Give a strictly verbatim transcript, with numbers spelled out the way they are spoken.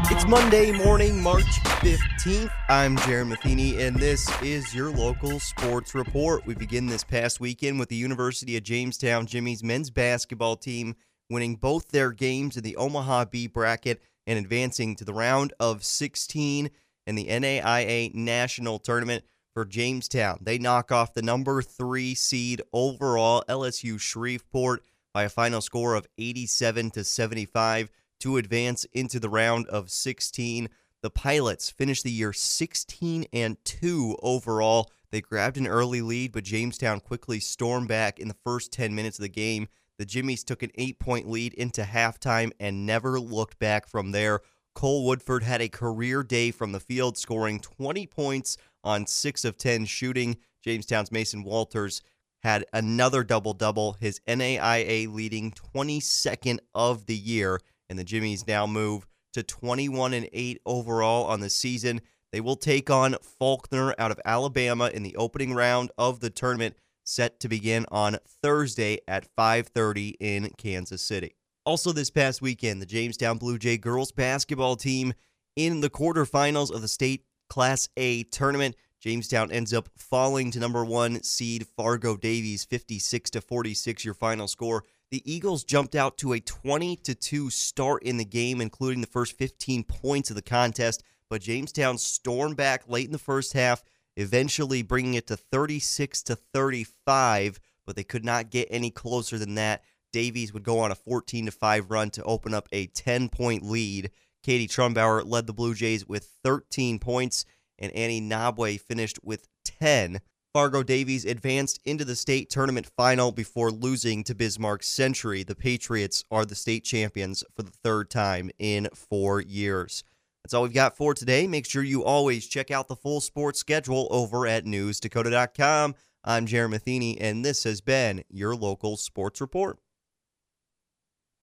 It's Monday morning, March fifteenth. I'm Jared Matheny, and this is your local sports report. We begin this past weekend with the University of Jamestown Jimmy's men's basketball team winning both their games in the Omaha B bracket and advancing to the round of sixteen in the N A I A National Tournament for Jamestown. They knock off the number three seed overall L S U Shreveport by a final score of eighty-seven to seventy-five. To advance into the round of sixteen. The Pilots finished the year sixteen and two overall. They grabbed an early lead, but Jamestown quickly stormed back in the first ten minutes of the game. The Jimmies took an eight-point lead into halftime and never looked back from there. Cole Woodford had a career day from the field, scoring twenty points on six of ten shooting. Jamestown's Mason Walters had another double-double, his N A I A leading twenty-second of the year. And the Jimmies now move to twenty-one and eight overall on the season. They will take on Faulkner out of Alabama in the opening round of the tournament, set to begin on Thursday at five thirty in Kansas City. Also this past weekend, the Jamestown Blue Jay girls basketball team in the quarterfinals of the state Class A tournament. Jamestown ends up falling to number one seed Fargo Davies, fifty-six to forty-six, your final score. The Eagles jumped out to a twenty to two start in the game, including the first fifteen points of the contest, but Jamestown stormed back late in the first half, eventually bringing it to thirty-six to thirty-five, but they could not get any closer than that. Davies would go on a fourteen to five run to open up a ten-point lead. Katie Trumbauer led the Blue Jays with thirteen points, and Annie Nabwe finished with ten. Fargo Davies advanced into the state tournament final before losing to Bismarck Century. The Patriots are the state champions for the third time in four years. That's all we've got for today. Make sure you always check out the full sports schedule over at news dakota dot com. I'm Jared Matheny, and this has been your local sports report.